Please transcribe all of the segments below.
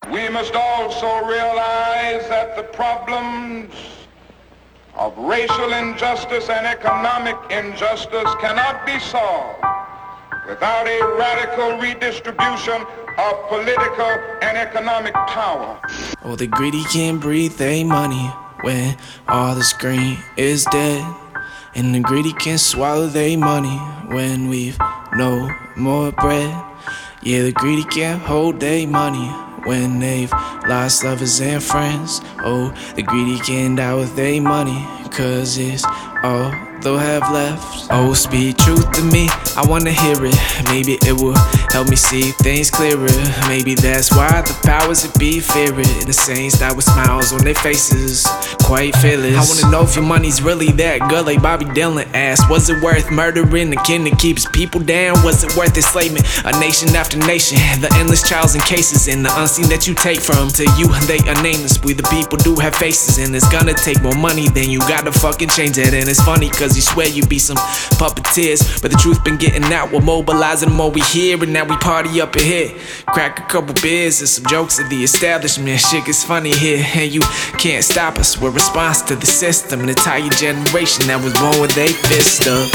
We must also realize that the problems of racial injustice and economic injustice cannot be solved without a radical redistribution of political and economic power. Oh, the greedy can't breathe they money when all the green is dead. And the greedy can't swallow they money when we've no more bread. Yeah, the greedy can't hold they money when they've lost lovers and friends. Oh, the greedy can't die with they money, cause it's all they'll have left. Oh, speak truth to me, I wanna hear it. Maybe it will help me see things clearer. Maybe that's why the powers that be fear it. The saints die with smiles on their faces, quite fearless. I wanna know if your money's really that good, like Bobby Dylan asked. Was it worth murdering the king that keeps people down? Was it worth enslavement, a nation after nation? The endless trials and cases and the unseen that you take from to you, they are nameless. We the people do have faces, and it's gonna take more money than you gotta fucking change it. And it's funny cause you swear you be some puppeteers, but the truth been getting out. We're mobilizing more we hear, and now we party up in here. Crack a couple beers and some jokes at the establishment. Shit gets funny here, and you can't stop us. We're a response to the system, an entire generation that was born with a fist up.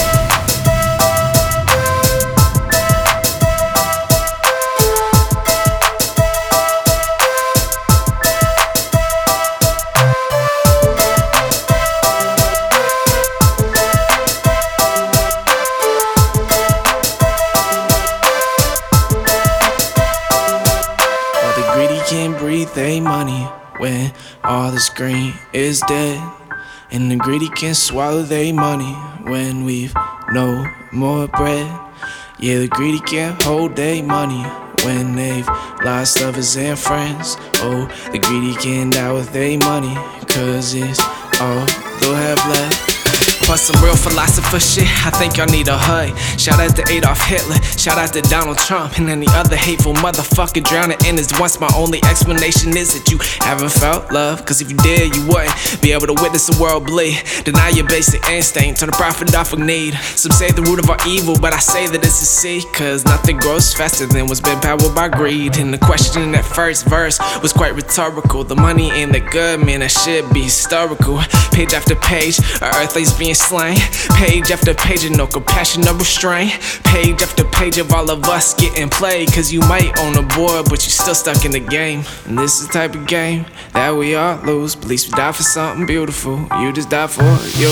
Can't breathe they money when all the green is dead. And the greedy can't swallow they money when we've no more bread. Yeah, the greedy can't hold they money when they've lost lovers and friends. Oh, the greedy can't die with they money, cause it's all they'll have left. Plus some real philosopher shit, I think y'all need a hug. Shout out to Adolf Hitler, shout out to Donald Trump, and any other hateful motherfucker drowning in his once. My only explanation is that you haven't felt love, cause if you did, you wouldn't be able to witness the world bleed. Deny your basic instinct, turn the profit off of need. Some say the root of our evil, but I say that it's a seed, cause nothing grows faster than what's been powered by greed. And the question in that first verse was quite rhetorical. The money ain't that good, man, that should be historical. Page after page, our earth is being slain. Page after page of no compassion, no restraint. Page after page of all of us getting played, cause you might own a board, but you still stuck in the game. And this is the type of game that we all lose. But at least we die for something beautiful. You just die for you.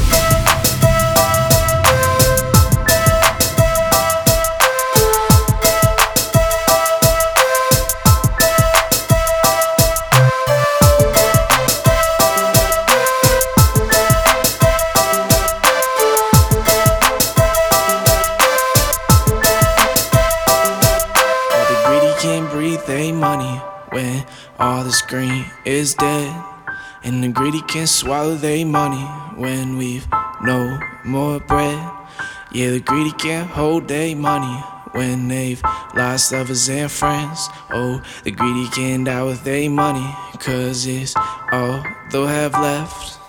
Can't breathe they money when all the green is dead. And the greedy can't swallow they money when we've no more bread. Yeah, the greedy can't hold they money when they've lost lovers and friends. Oh, the greedy can't die with they money, cause it's all they'll have left.